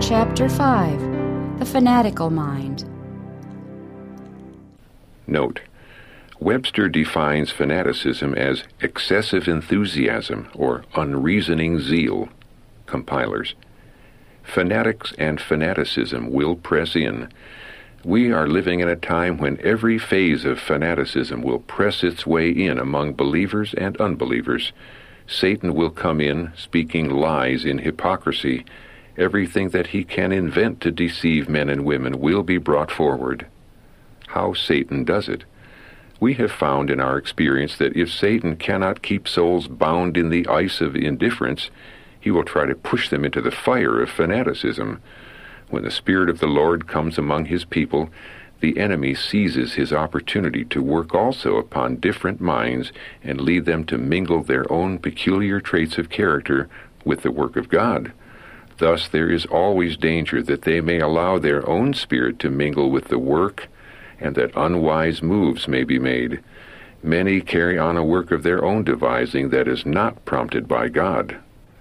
Chapter 5. The Fanatical Mind. Note: Webster defines fanaticism as excessive enthusiasm or unreasoning zeal. Compilers. Fanatics and fanaticism will press in. We are living in a time when every phase of fanaticism will press its way in among believers and unbelievers. Satan will come in, speaking lies in hypocrisy. Everything that he can invent to deceive men and women will be brought forward. How Satan does it. We have found in our experience that if Satan cannot keep souls bound in the ice of indifference, he will try to push them into the fire of fanaticism. When the Spirit of the Lord comes among his people, the enemy seizes his opportunity to work also upon different minds and lead them to mingle their own peculiar traits of character with the work of God. Thus there is always danger that they may allow their own spirit to mingle with the work, and that unwise moves may be made. Many carry on a work of their own devising that is not prompted by God.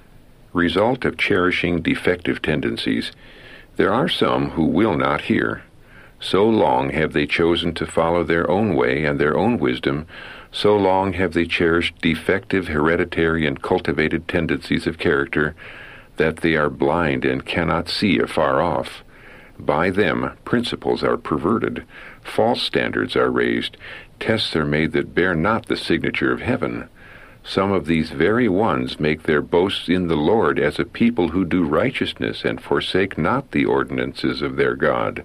Result of cherishing defective tendencies: there are some who will not hear. So long have they chosen to follow their own way and their own wisdom, so long have they cherished defective hereditary and cultivated tendencies of character, that they are blind and cannot see afar off. By them principles are perverted, false standards are raised, tests are made that bear not the signature of heaven. Some of these very ones make their boasts in the Lord as a people who do righteousness and forsake not the ordinances of their God.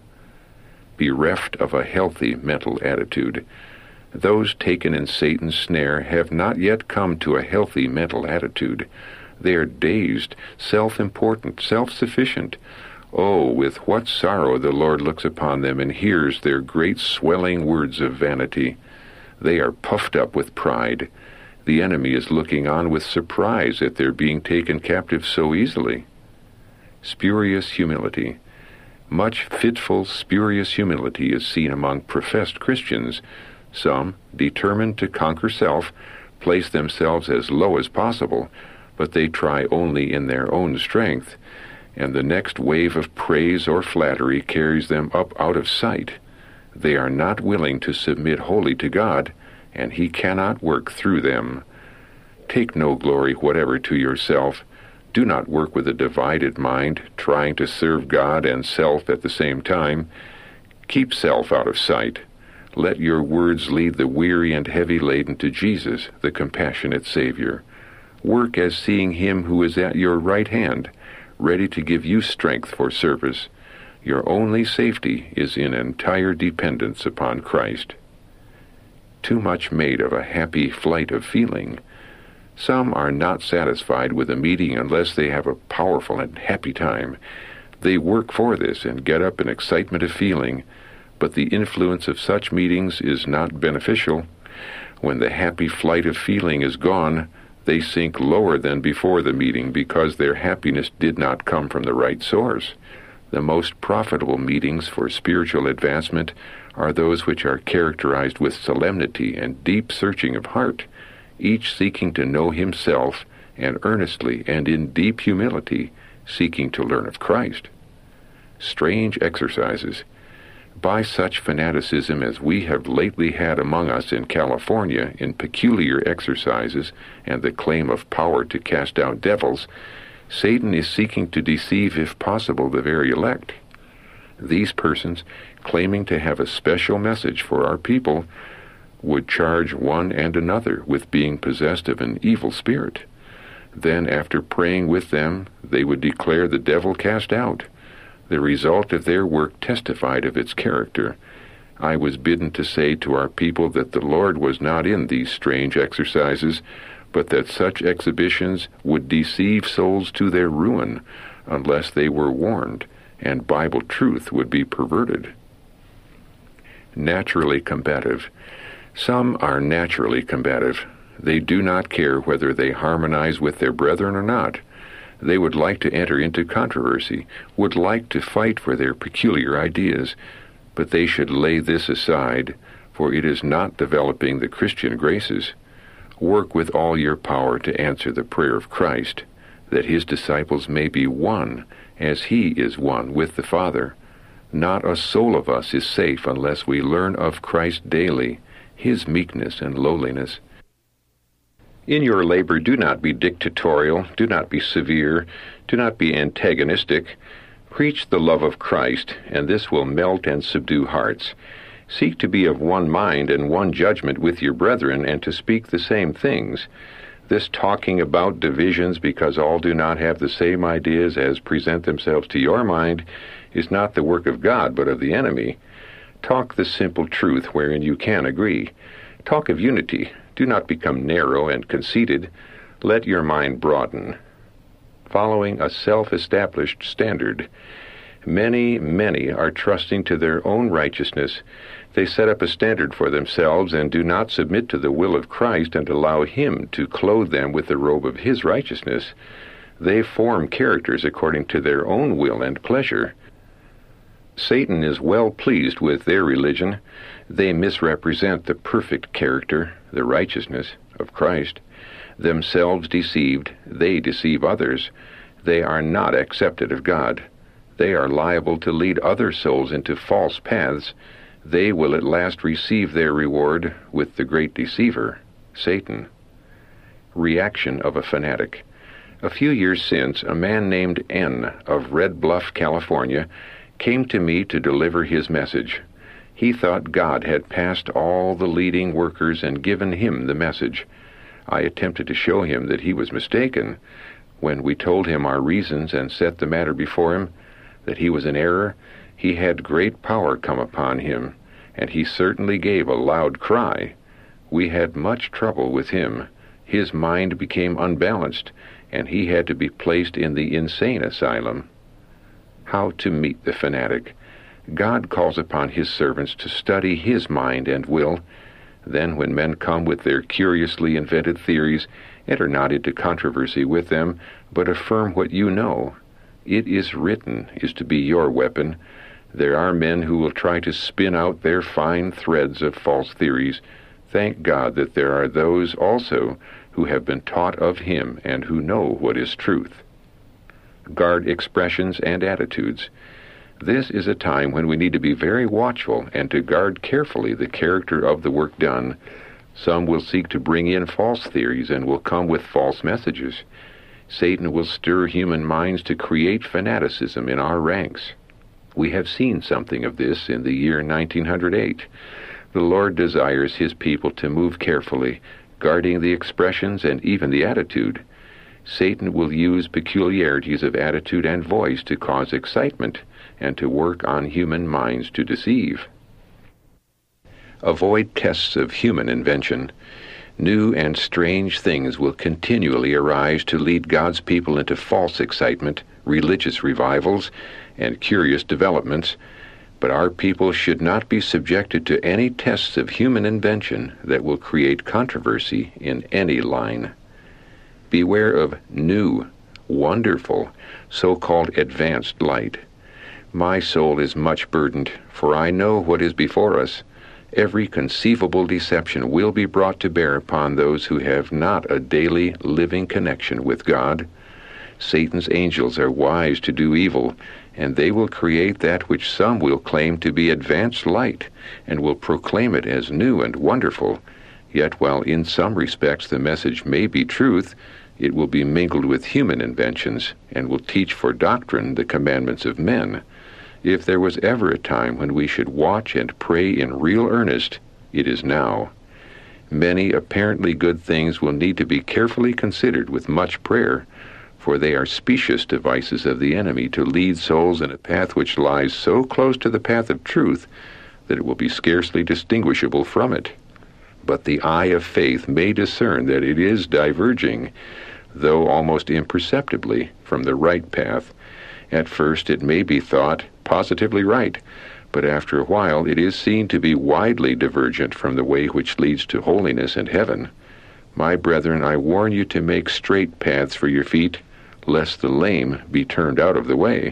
Bereft of a healthy mental attitude. Those taken in Satan's snare have not yet come to a healthy mental attitude. They are dazed, self-important, self-sufficient. Oh, with what sorrow the Lord looks upon them and hears their great swelling words of vanity. They are puffed up with pride. The enemy is looking on with surprise at their being taken captive so easily. Spurious humility. Much fitful, spurious humility is seen among professed Christians. Some, determined to conquer self, place themselves as low as possible, but they try only in their own strength, and the next wave of praise or flattery carries them up out of sight. They are not willing to submit wholly to God, and he cannot work through them. Take no glory whatever to yourself. Do not work with a divided mind, trying to serve God and self at the same time. Keep self out of sight. Let your words lead the weary and heavy laden to Jesus, the compassionate Savior. Work as seeing him who is at your right hand, ready to give you strength for service. Your only safety is in entire dependence upon Christ. Too much made of a happy flight of feeling. Some are not satisfied with a meeting unless they have a powerful and happy time. They work for this and get up in excitement of feeling, but the influence of such meetings is not beneficial. When the happy flight of feeling is gone, they sink lower than before the meeting because their happiness did not come from the right source. The most profitable meetings for spiritual advancement are those which are characterized with solemnity and deep searching of heart, each seeking to know himself and earnestly and in deep humility seeking to learn of Christ. Strange exercises. By such fanaticism as we have lately had among us in California in peculiar exercises and the claim of power to cast out devils, Satan is seeking to deceive, if possible, the very elect. These persons, claiming to have a special message for our people, would charge one and another with being possessed of an evil spirit. Then, after praying with them, they would declare the devil cast out. The result of their work testified of its character. I was bidden to say to our people that the Lord was not in these strange exercises, but that such exhibitions would deceive souls to their ruin unless they were warned, and Bible truth would be perverted. Naturally combative. Some are naturally combative. They do not care whether they harmonize with their brethren or not. They would like to enter into controversy, would like to fight for their peculiar ideas, but they should lay this aside, for it is not developing the Christian graces. Work with all your power to answer the prayer of Christ. that his disciples may be one, as he is one with the Father. Not a soul of us is safe unless we learn of Christ daily, his meekness and lowliness. In your labor, do not be dictatorial, do not be severe, do not be antagonistic. Preach the love of Christ, and this will melt and subdue hearts. Seek to be of one mind and one judgment with your brethren, and to speak the same things. This talking about divisions because all do not have the same ideas as present themselves to your mind is not the work of God, but of the enemy. Talk the simple truth wherein you can agree. Talk of unity. Do not become narrow and conceited. Let your mind broaden. Following a self-established standard. Many are trusting to their own righteousness. They set up a standard for themselves and do not submit to the will of Christ and allow him to clothe them with the robe of his righteousness. They form characters according to their own will and pleasure. Satan is well pleased with their religion. They misrepresent the perfect character, the righteousness of Christ. Themselves deceived, they deceive others. They are not accepted of God. They are liable to lead other souls into false paths. They will at last receive their reward with the great deceiver, Satan. Reaction of a fanatic. A few years since, a man named N. of Red Bluff, California, came to me to deliver his message. He thought God had passed all the leading workers and given him the message. I attempted to show him that he was mistaken. When we told him our reasons and set the matter before him, that he was in error, he had great power come upon him, and he certainly gave a loud cry. We had much trouble with him. His mind became unbalanced, and he had to be placed in the insane asylum. How to meet the fanatic. God calls upon his servants to study his mind and will. Then when men come with their curiously invented theories, enter not into controversy with them, but affirm what you know. It is written is to be your weapon. There are men who will try to spin out their fine threads of false theories. Thank God that there are those also who have been taught of him and who know what is truth. Guard expressions and attitudes. This is a time when we need to be very watchful and to guard carefully the character of the work done. Some will seek to bring in false theories and will come with false messages. Satan will stir human minds to create fanaticism in our ranks. We have seen something of this in the year 1908. The Lord desires his people to move carefully, guarding the expressions and even the attitude. Satan will use peculiarities of attitude and voice to cause excitement and to work on human minds to deceive. Avoid tests of human invention. New and strange things will continually arise to lead God's people into false excitement, religious revivals, and curious developments, but our people should not be subjected to any tests of human invention that will create controversy in any line. Beware of new, wonderful, so-called advanced light. My soul is much burdened, for I know what is before us. Every conceivable deception will be brought to bear upon those who have not a daily living connection with God. Satan's angels are wise to do evil, and they will create that which some will claim to be advanced light, and will proclaim it as new and wonderful. Yet while in some respects the message may be truth, it will be mingled with human inventions, and will teach for doctrine the commandments of men. If there was ever a time when we should watch and pray in real earnest, it is now. Many apparently good things will need to be carefully considered with much prayer, for they are specious devices of the enemy to lead souls in a path which lies so close to the path of truth that it will be scarcely distinguishable from it. But the eye of faith may discern that it is diverging, though almost imperceptibly, from the right path. At first it may be thought positively right, but after a while it is seen to be widely divergent from the way which leads to holiness and heaven. My brethren, I warn you to make straight paths for your feet, lest the lame be turned out of the way.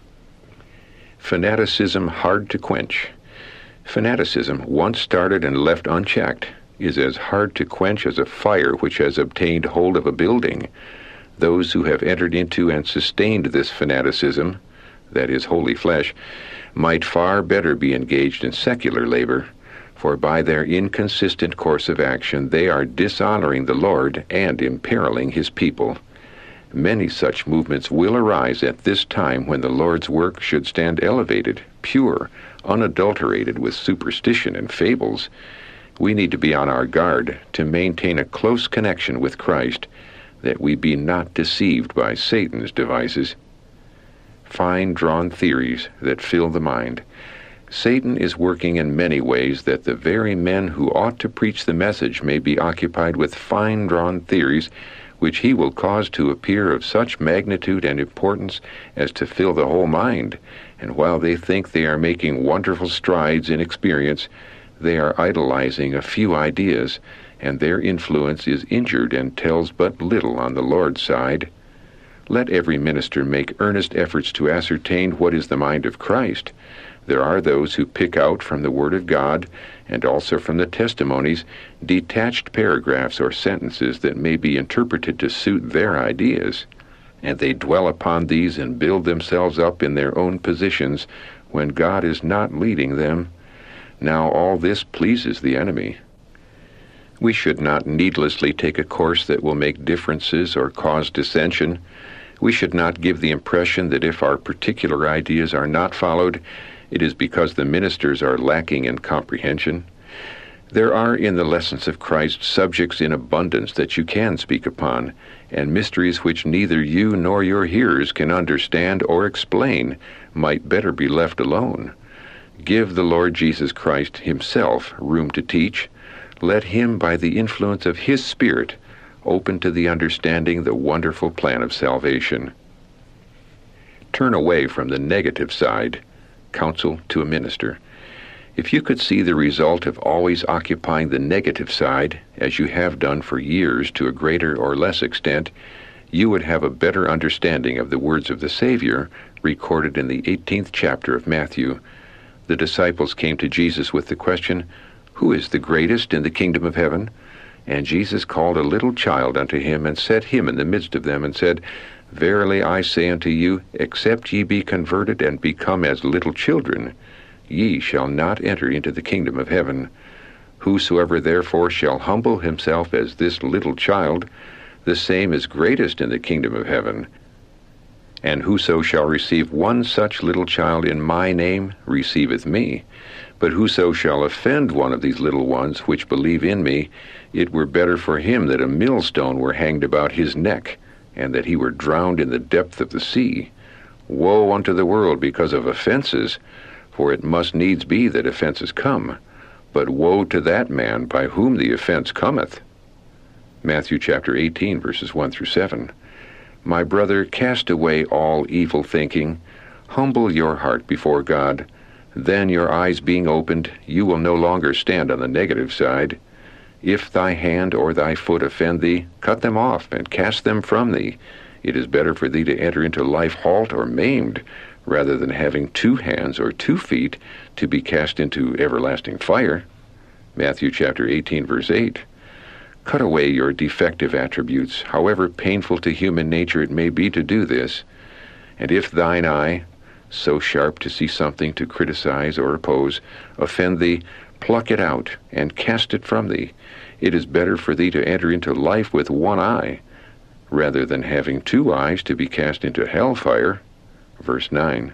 Fanaticism hard to quench. Fanaticism, once started and left unchecked, is as hard to quench as a fire which has obtained hold of a building. Those who have entered into and sustained this fanaticism, that is, holy flesh, might far better be engaged in secular labor, for by their inconsistent course of action they are dishonoring the Lord and imperiling His people. Many such movements will arise at this time when the Lord's work should stand elevated, pure, unadulterated with superstition and fables. We need to be on our guard to maintain a close connection with Christ, that we be not deceived by Satan's devices. Fine-drawn theories that fill the mind. Satan is working in many ways that the very men who ought to preach the message may be occupied with fine-drawn theories which he will cause to appear of such magnitude and importance as to fill the whole mind, and while they think they are making wonderful strides in experience, they are idolizing a few ideas, and their influence is injured and tells but little on the Lord's side. Let every minister make earnest efforts to ascertain what is the mind of Christ. There are those who pick out from the Word of God, and also from the testimonies, detached paragraphs or sentences that may be interpreted to suit their ideas, and they dwell upon these and build themselves up in their own positions when God is not leading them. Now all this pleases the enemy. We should not needlessly take a course that will make differences or cause dissension. We should not give the impression that if our particular ideas are not followed, it is because the ministers are lacking in comprehension. There are in the lessons of Christ subjects in abundance that you can speak upon, and mysteries which neither you nor your hearers can understand or explain might better be left alone. Give the Lord Jesus Christ Himself room to teach. Let Him, by the influence of His Spirit, open to the understanding the wonderful plan of salvation. Turn away from the negative side. Counsel to a minister. If you could see the result of always occupying the negative side, as you have done for years to a greater or less extent, you would have a better understanding of the words of the Savior recorded in the 18th chapter of Matthew. The disciples came to Jesus with the question, "Who is the greatest in the kingdom of heaven?" And Jesus called a little child unto Him, and set him in the midst of them, and said, Verily I say unto you, except ye be converted and become as little children, ye shall not enter into the kingdom of heaven. Whosoever therefore shall humble himself as this little child, the same is greatest in the kingdom of heaven. And whoso shall receive one such little child in my name receiveth me. But whoso shall offend one of these little ones which believe in me, it were better for him that a millstone were hanged about his neck, and that he were drowned in the depth of the sea. Woe unto the world because of offenses, for it must needs be that offenses come. But woe to that man by whom the offense cometh. Matthew chapter 18, verses 1 through 7. My brother, cast away all evil thinking. Humble your heart before God. Then your eyes being opened, you will no longer stand on the negative side. If thy hand or thy foot offend thee, cut them off and cast them from thee. It is better for thee to enter into life halt or maimed, rather than having 2 hands or 2 feet to be cast into everlasting fire. Matthew chapter 18, verse 8. Cut away your defective attributes, however painful to human nature it may be to do this. And if thine eye, so sharp to see something to criticize or oppose, offend thee, pluck it out and cast it from thee. It is better for thee to enter into life with 1 eye, rather than having 2 eyes to be cast into hellfire. Verse 9.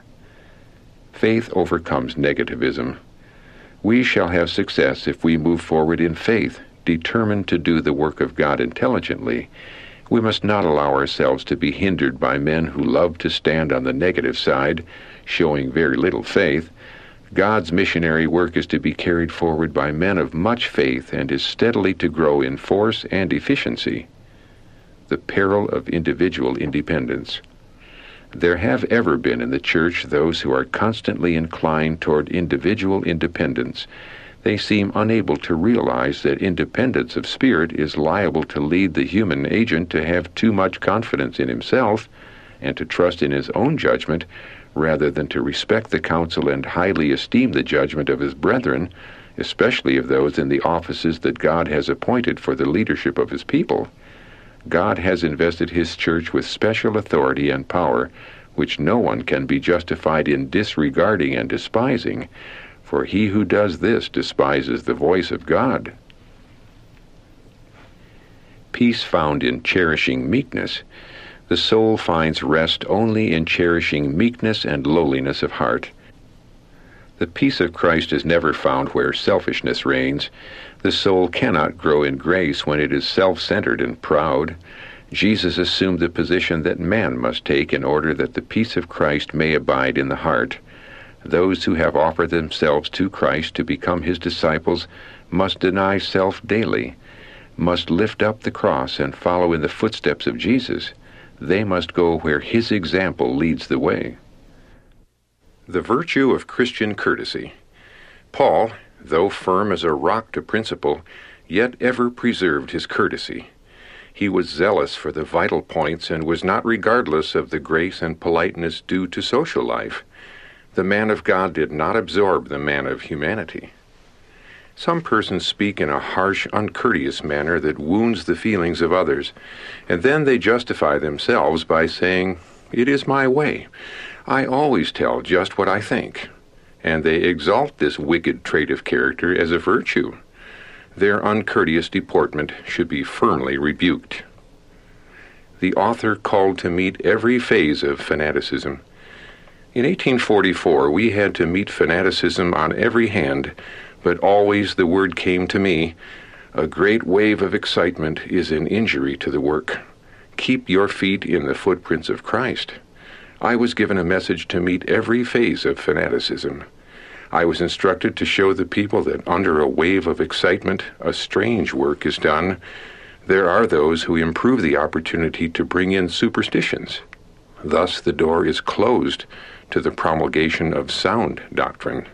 Faith overcomes negativism. We shall have success if we move forward in faith, determined to do the work of God intelligently. We must not allow ourselves to be hindered by men who love to stand on the negative side, showing very little faith. God's missionary work is to be carried forward by men of much faith and is steadily to grow in force and efficiency. The peril of individual independence. There have ever been in the church those who are constantly inclined toward individual independence. They seem unable to realize that independence of spirit is liable to lead the human agent to have too much confidence in himself and to trust in his own judgment rather than to respect the counsel and highly esteem the judgment of his brethren, especially of those in the offices that God has appointed for the leadership of His people. God has invested His church with special authority and power, which no one can be justified in disregarding and despising, for he who does this despises the voice of God. Peace found in cherishing meekness. The soul finds rest only in cherishing meekness and lowliness of heart. The peace of Christ is never found where selfishness reigns. The soul cannot grow in grace when it is self-centered and proud. Jesus assumed the position that man must take in order that the peace of Christ may abide in the heart. Those who have offered themselves to Christ to become His disciples must deny self daily, must lift up the cross and follow in the footsteps of Jesus. They must go where His example leads the way. The virtue of Christian courtesy. Paul, though firm as a rock to principle, yet ever preserved his courtesy. He was zealous for the vital points and was not regardless of the grace and politeness due to social life. The man of God did not absorb the man of humanity. Some persons speak in a harsh, uncourteous manner that wounds the feelings of others, and then they justify themselves by saying, "It is my way. I always tell just what I think." And they exalt this wicked trait of character as a virtue. Their uncourteous deportment should be firmly rebuked. The author called to meet every phase of fanaticism. In 1844, we had to meet fanaticism on every hand, but always the word came to me, "A great wave of excitement is an injury to the work. Keep your feet in the footprints of Christ." I was given a message to meet every phase of fanaticism. I was instructed to show the people that under a wave of excitement, a strange work is done. There are those who improve the opportunity to bring in superstitions. Thus the door is closed to the promulgation of sound doctrine.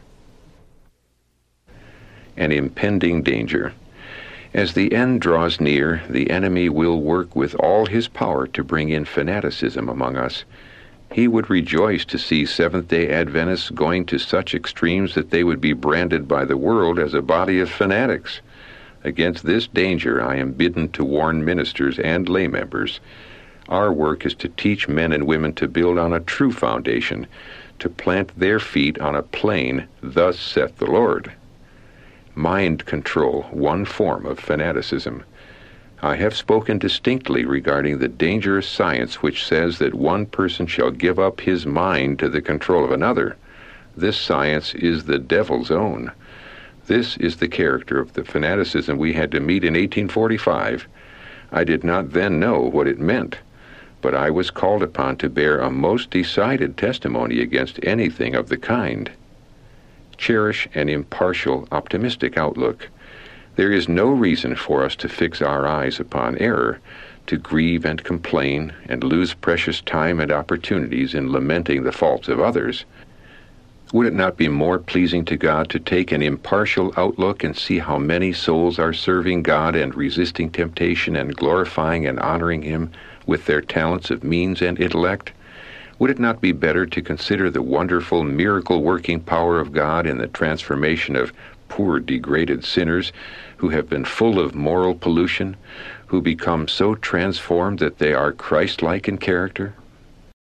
An impending danger. As the end draws near, the enemy will work with all his power to bring in fanaticism among us. He would rejoice to see Seventh-day Adventists going to such extremes that they would be branded by the world as a body of fanatics. Against this danger I am bidden to warn ministers and lay members. Our work is to teach men and women to build on a true foundation, to plant their feet on a plain, "Thus saith the Lord." Mind control, one form of fanaticism. I have spoken distinctly regarding the dangerous science which says that one person shall give up his mind to the control of another. This science is the devil's own. This is the character of the fanaticism we had to meet in 1845. I did not then know what it meant, but I was called upon to bear a most decided testimony against anything of the kind. Cherish an impartial, optimistic outlook. There is no reason for us to fix our eyes upon error, to grieve and complain, and lose precious time and opportunities in lamenting the faults of others. Would it not be more pleasing to God to take an impartial outlook and see how many souls are serving God and resisting temptation and glorifying and honoring Him with their talents of means and intellect? Would it not be better to consider the wonderful miracle-working power of God in the transformation of poor degraded sinners who have been full of moral pollution, who become so transformed that they are Christ-like in character?